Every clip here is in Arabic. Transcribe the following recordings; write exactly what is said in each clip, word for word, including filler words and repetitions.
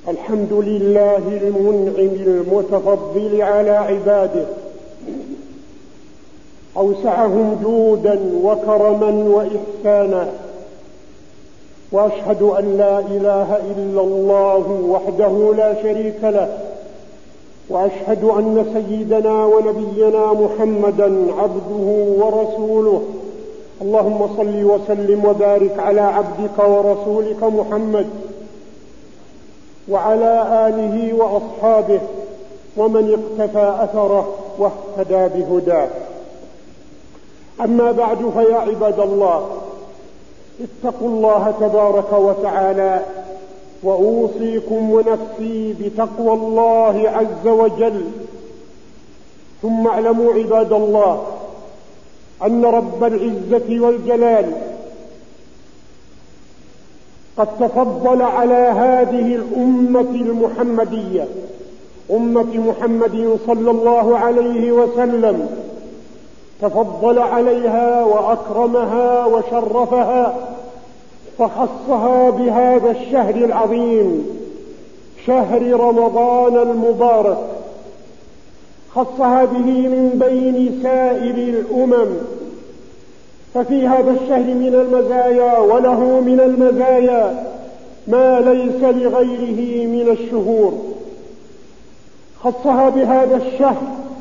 الحمد لله المنعم المتفضل على عباده، أوسعهم جودا وكرما وإحسانا، وأشهد أن لا إله إلا الله وحده لا شريك له، وأشهد أن سيدنا ونبينا محمدا عبده ورسوله. اللهم صل وسلم وبارك على عبدك ورسولك محمد وعلى آله وأصحابه ومن اقتفى أثره واهتدى بهداه. أما بعد، فيا عباد الله، اتقوا الله تبارك وتعالى، وأوصيكم ونفسي بتقوى الله عز وجل. ثم اعلموا عباد الله أن رب العزة والجلال قد تفضل على هذه الأمة المحمدية، أمة محمد صلى الله عليه وسلم، تفضل عليها وأكرمها وشرفها، فخصها بهذا الشهر العظيم، شهر رمضان المبارك، خصها به من بين سائر الأمم. ففي هذا الشهر من المزايا، وله من المزايا ما ليس لغيره من الشهور. خصها بهذا الشهر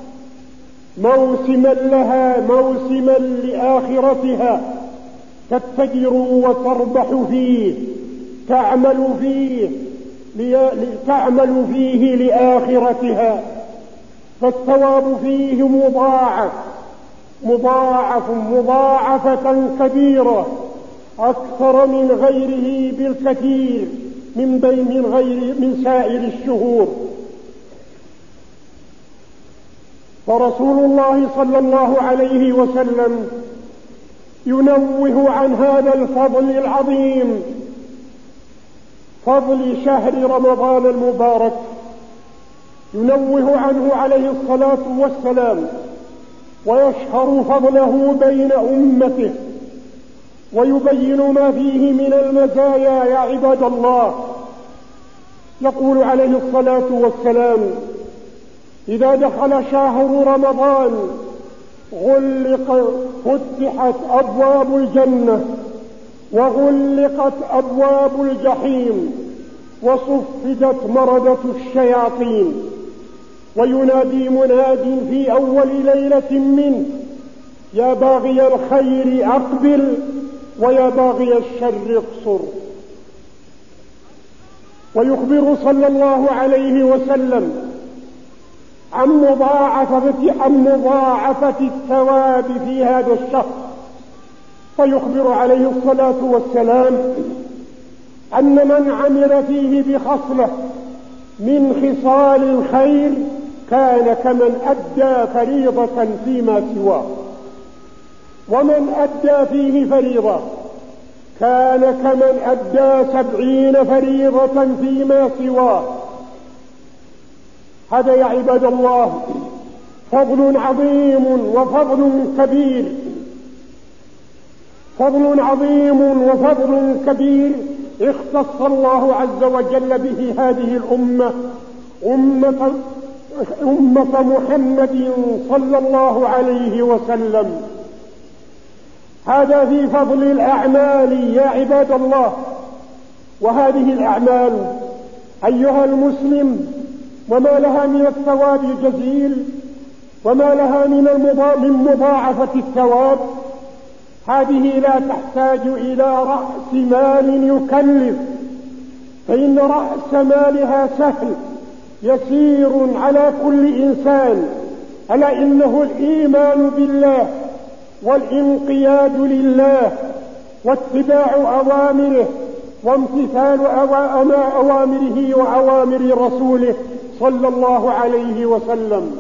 موسما لها، موسما لآخرتها، تتجر وتربح فيه، تعمل فيه تعمل فيه لآخرتها، فالثواب فيه مضاعف مضاعف مضاعفة كبيرة، أكثر من غيره بالكثير من بين من غير من سائر الشهور. فرسول الله صلى الله عليه وسلم ينوه عن هذا الفضل العظيم، فضل شهر رمضان المبارك، ينوه عنه عليه الصلاة والسلام، ويشهر فضله بين أمته، ويبين ما فيه من المزايا يا عباد الله. يقول عليه الصلاة والسلام: إذا دخل شهر رمضان غلق فتحت أبواب الجنة، وغلقت أبواب الجحيم، وصفدت مردة الشياطين، وينادي مناد في أول ليلة منه: يا باغي الخير أقبل، ويا باغي الشر اقصر. ويخبر صلى الله عليه وسلم عن مضاعفة, عن مضاعفة الثواب في هذا الشهر، فيخبر عليه الصلاة والسلام أن من عمل فيه بخصلة من خصال الخير كان كمن أدى فريضة فيما سواه، ومن أدى فيه فريضة كان كمن أدى سبعين فريضة فيما سواه. هذا يا عباد الله فضل عظيم وفضل كبير، فضل عظيم وفضل كبير اختص الله عز وجل به هذه الأمة، أمة, أمة محمد صلى الله عليه وسلم. هذا في فضل الأعمال يا عباد الله. وهذه الأعمال أيها المسلم وما لها من الثواب الجزيل، وما لها من مضاعفة الثواب، هذه لا تحتاج إلى رأس مال يكلف، فإن رأس مالها سهل يسير على كل إنسان، ألا إنه الإيمان بالله والانقياد لله واتباع أوامره وامتثال أوامره وأوامر رسوله صلى الله عليه وسلم.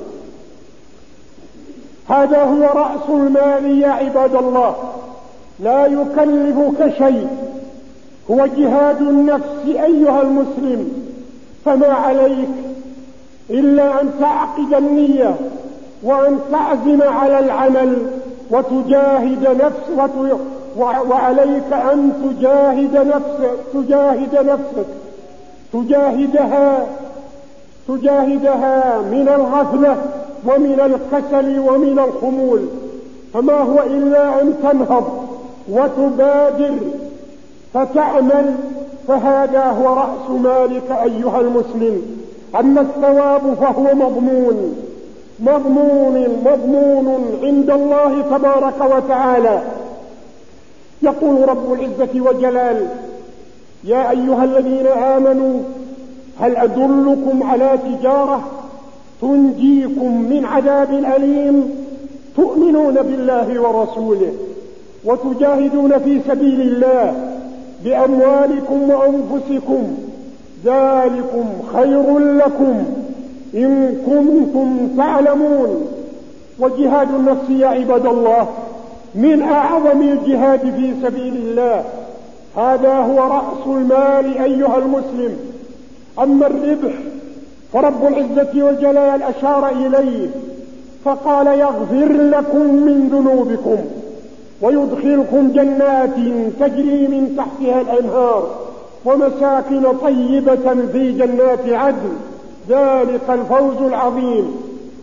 هذا هو رأس المال يا عباد الله، لا يكلفك شيء، هو جهاد النفس أيها المسلم. فما عليك إلا أن تعقد النية وأن تعزم على العمل وتجاهد نفسك، وعليك أن تجاهد نفسك, تجاهد نفسك تجاهدها تجاهدها من الغفلة ومن الكسل ومن الخمول، فما هو إلا أن تنهض وتبادر فتعمل، فهذا هو رأس مالك أيها المسلم. أما الثواب فهو مضمون مضمون مضمون عند الله تبارك وتعالى. يقول رب العزة وجلال: يا أيها الذين آمنوا هل أدلكم على تجارة تنجيكم من عذاب أليم تؤمنون بالله ورسوله وتجاهدون في سبيل الله بأموالكم وأنفسكم ذلكم خير لكم إن كنتم تعلمون. وجهاد النفس يا عباد الله من أعظم الجهاد في سبيل الله، هذا هو رأس المال أيها المسلم. أما الربح فرب العزة والجلال أشار إليه فقال: يغفر لكم من ذنوبكم ويدخلكم جنات تجري من تحتها الأنهار ومساكن طيبة في جنات عدن ذلك الفوز العظيم.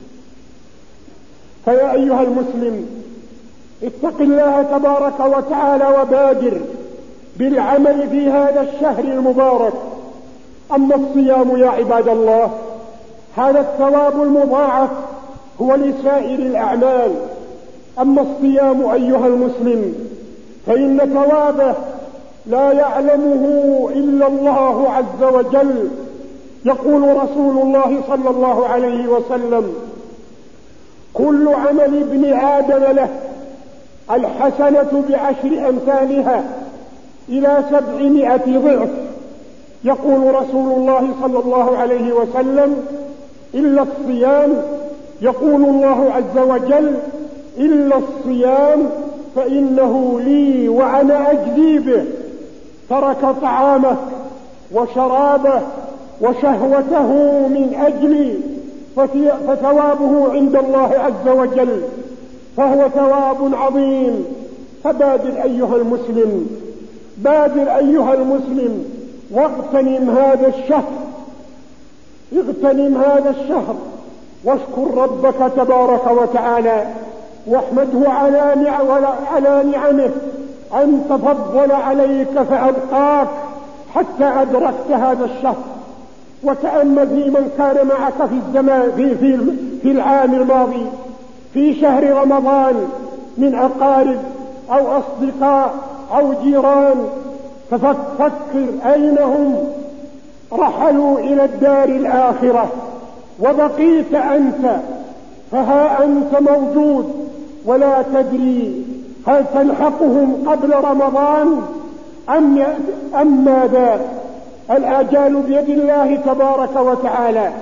فيا أيها المسلم اتق الله تبارك وتعالى وبادر بالعمل في هذا الشهر المبارك. أما الصيام يا عباد الله هذا الثواب المضاعف هو لسائر الأعمال. أما الصيام أيها المسلم فإن ثوابه لا يعلمه إلا الله عز وجل. يقول رسول الله صلى الله عليه وسلم: كل عمل ابن آدم له الحسنة بعشر أمثالها إلى سبعمائة ضعف. يقول رسول الله صلى الله عليه وسلم: إلا الصيام. يقول الله عز وجل: إلا الصيام فإنه لي وأنا أجزي به. ترك طعامه وشرابه وشهوته من أجلي فثوابه عند الله عز وجل، فهو ثواب عظيم. فبادر أيها المسلم بادر أيها المسلم واغتنم هذا الشهر اغتنم هذا الشهر واشكر ربك تبارك وتعالى واحمده على نعمه أن تفضل عليك فأبقاك حتى أدركت هذا الشهر. وتأمل في من كان معك في الزمان في, في, في العام الماضي في شهر رمضان من أقارب أو أصدقاء أو جيران، ففكر أين هم رحلوا إلى الدار الآخرة وبقيت أنت، فها أنت موجود ولا تدري هل تلحقهم قبل رمضان أم, أم ماذا. الآجال بيد الله تبارك وتعالى.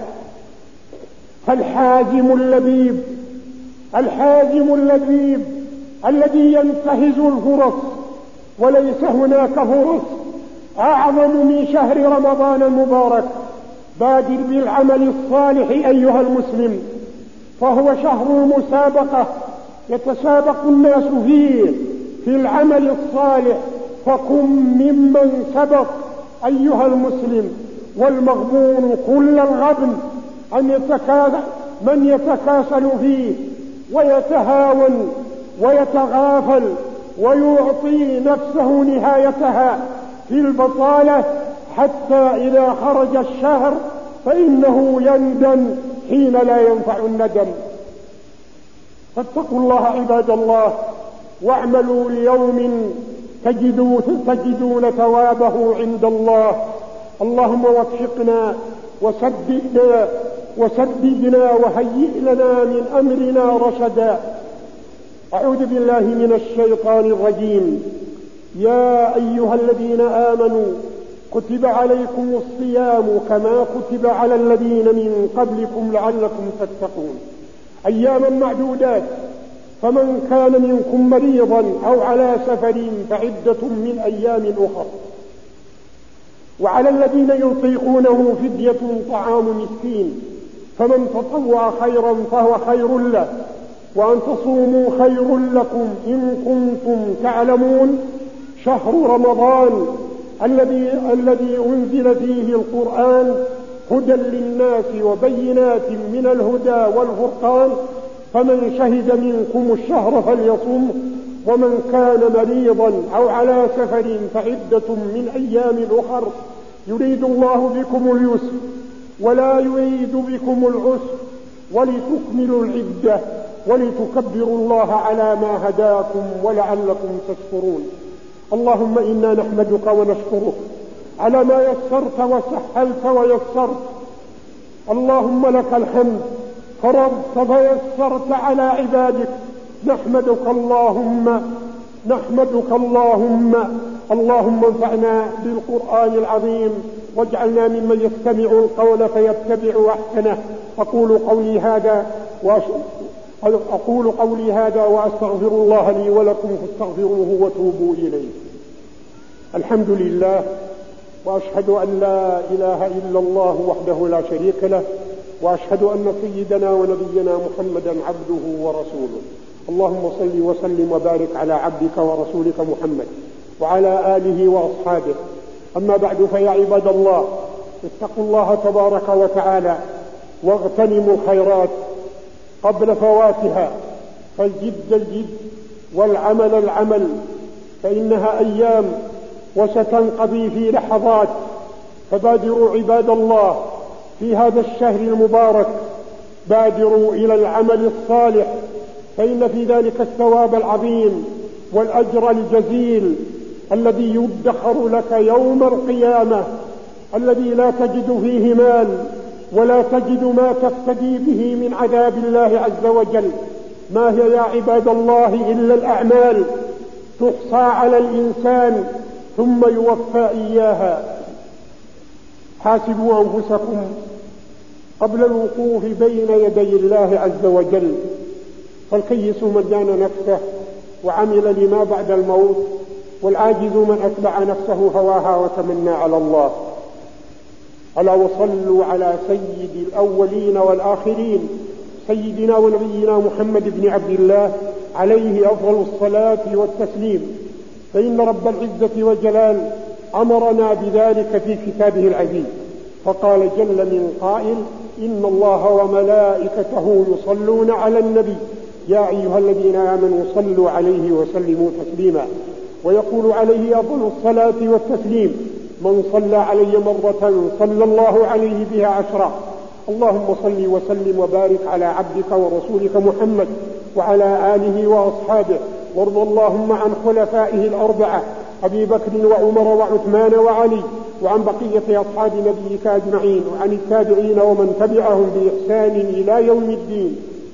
فالحازم اللبيب الحازم اللبيب الذي ينتهز الفرص، وليس هناك فرص أعظم من شهر رمضان المبارك. بادر بالعمل الصالح أيها المسلم، فهو شهر المسابقة يتسابق الناس فيه في العمل الصالح، فكن ممن سبق أيها المسلم. والمغبون كل الغبن أن يتكاسل من يتكاسل فيه ويتهاون ويتغافل ويعطي نفسه نهايتها في البطالة حتى إذا خرج الشهر فإنه يندم حين لا ينفع الندم. فاتقوا الله عباد الله واعملوا ليوم تجدون ثوابه عند الله. اللهم وفقنا وسددنا وسددنا وهيئ لنا من أمرنا رشدا. أعوذ بالله من الشيطان الرجيم. يا أيها الذين آمنوا كتب عليكم الصيام كما كتب على الذين من قبلكم لعلكم تتقون. أياما معدودات، فمن كان منكم مريضا أو على سفر فعدة من أيام أخر. وعلى الذين يطيقونه فدية طعام مسكين، فمن تطوع خيرا فهو خير له، وأن تصوموا خير لكم إن كنتم تعلمون. شهر رمضان الذي الذي أنزل فيه القرآن هدى للناس وبينات من الهدى والفرقان، فمن شهد منكم الشهر فليصم، ومن كان مريضا أو على سفر فعدة من أيام أخر، يريد الله بكم اليسر ولا يريد بكم العسر ولتكملوا العدة ولتكبروا الله على ما هداكم ولعلكم تشكرون. اللهم إنا نحمدك ونشكرك على ما يسرت وسهلت ويسرت. اللهم لك الحمد، فرضت فيسرت على عبادك. نحمدك اللهم نحمدك اللهم اللهم انفعنا بالقرآن العظيم واجعلنا ممن يستمع القول فيتبع أحسنه. أقول قولي هذا وأش... أقول قولي هذا وأستغفر الله لي ولكم فاستغفروه وتوبوا إليه. الحمد لله، وأشهد أن لا إله إلا الله وحده لا شريك له، وأشهد أن سيدنا ونبينا محمدا عبده ورسوله. اللهم صل وسلم وبارك على عبدك ورسولك محمد وعلى آله وأصحابه. أما بعد، فيا عباد الله، اتقوا الله تبارك وتعالى واغتنموا الخيرات قبل فواتها، فالجد الجد والعمل العمل، فإنها أيام وستنقضي في لحظات. فبادروا عباد الله في هذا الشهر المبارك، بادروا إلى العمل الصالح، فإن في ذلك الثواب العظيم والأجر الجزيل الذي يدخر لك يوم القيامة، الذي لا تجد فيه مال ولا تجد ما تفتدي به من عذاب الله عز وجل. ما هي يا عباد الله إلا الأعمال تحصى على الإنسان ثم يوفى إياها. حاسبوا أنفسكم قبل الوقوف بين يدي الله عز وجل، فالكيس من دان نفسه وعمل لما بعد الموت، والعاجز من أتبع نفسه هواها وتمنى على الله. ألا وصلوا على سيد الأولين والآخرين، سيدنا ونبينا محمد بن عبد الله عليه أفضل الصلاة والتسليم، فإن رب العزة والجلال أمرنا بذلك في كتابه العزيز، فقال جل من قائل: إن الله وملائكته يصلون على النبي يا أيها الذين آمنوا صلوا عليه وسلموا تسليما. ويقول عليه أفضل الصلاة والتسليم: من صلى علي مرة صلى الله عليه بها عشرة. اللهم صل وسلم وبارك على عبدك ورسولك محمد وعلى آله وأصحابه، وارض اللهم عن خلفائه الأربعة أبي بكر وعمر وعثمان وعلي، وعن بقية أصحاب نبيك أجمعين، وعن التابعين ومن تبعهم بإحسان إلى يوم الدين،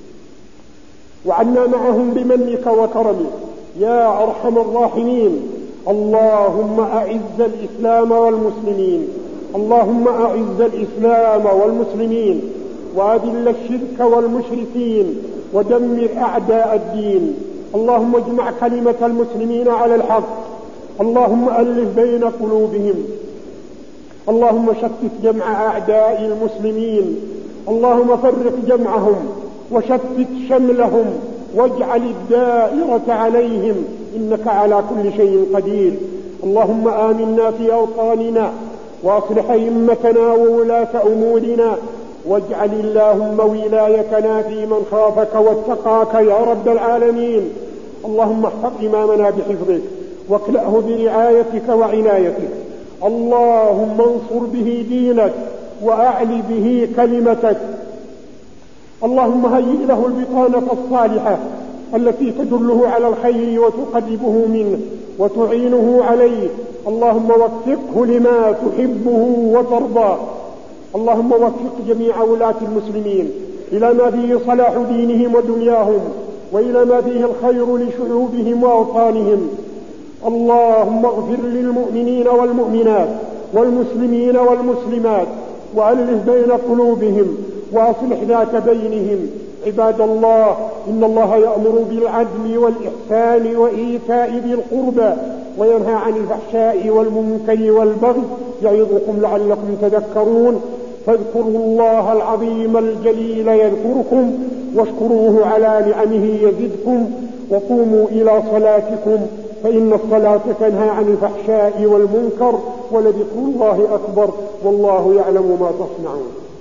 وعنا معهم بمنك وكرمك يا أرحم الراحمين. اللهم أعز الإسلام والمسلمين اللهم أعز الإسلام والمسلمين وأذل الشرك والمشركين ودمر أعداء الدين. اللهم اجمع كلمة المسلمين على الحق، اللهم ألف بين قلوبهم، اللهم شتت جمع أعداء المسلمين، اللهم فرق جمعهم وشتت شملهم واجعل الدائرة عليهم، إنك على كل شيء قدير. اللهم آمنا في أوطاننا وأصلح أئمتنا وولاة أمورنا، واجعل اللهم ولايتنا في من خافك واتقاك يا رب العالمين. اللهم احفظ إمامنا بحفظك واكلأه برعايتك وعنايتك. اللهم انصر به دينك وأعل به كلمتك. اللهم هيئ له البطانة الصالحة التي تدله على الخير وتقربه منه وتعينه عليه. اللهم وفقه لما تحبه وترضى. اللهم وفق جميع ولاة المسلمين إلى ما فيه صلاح دينهم ودنياهم، وإلى ما فيه الخير لشعوبهم وأوطانهم. اللهم اغفر للمؤمنين والمؤمنات والمسلمين والمسلمات، وألف بين قلوبهم وأصلح ذات بينهم. عباد الله، إن الله يأمر بالعدل والإحسان وإيتاء ذي القربى وينهى عن الفحشاء والمنكر والبغي يعظكم لعلكم تذكرون. فاذكروا الله العظيم الجليل يذكركم، واشكروه على نعمه يزدكم، وقوموا إلى صلاتكم فإن الصلاة تنهى عن الفحشاء والمنكر ولذكر الله أكبر والله يعلم ما تصنعون.